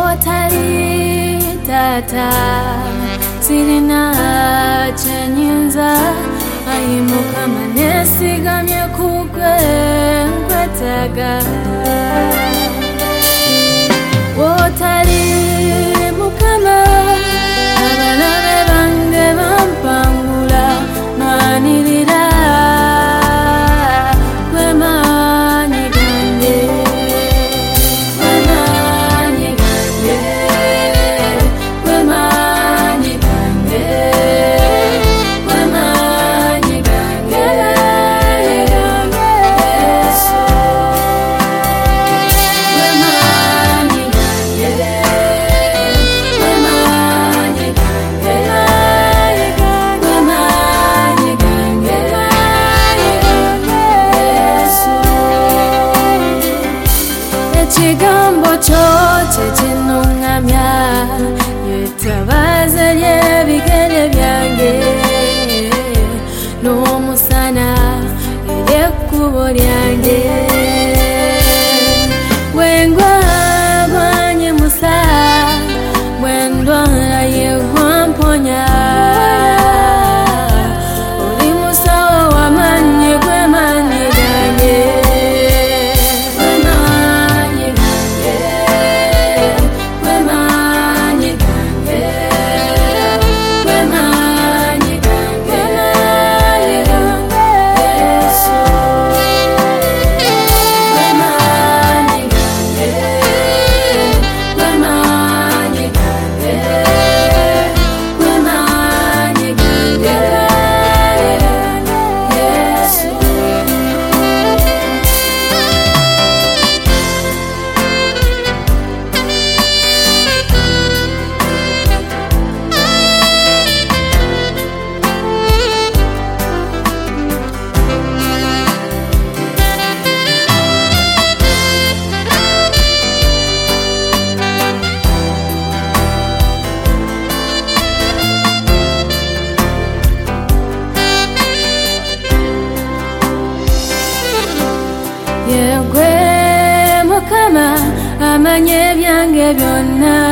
Wotali tata sirina chenyinza ayimuka manesigamye kugwe nkwetaga Wotali mukama abalabe bange bampangula manirira kwemanyi gange Chigambo chote chinungamya yetabaza lyebigere byange n'omusana ery'ekkubo lyange bwengwa bwanyimusa bwendwala yewamponya oli musawo w'amannyi gwe mannyi gange Yegwe mukama amanye byange byonna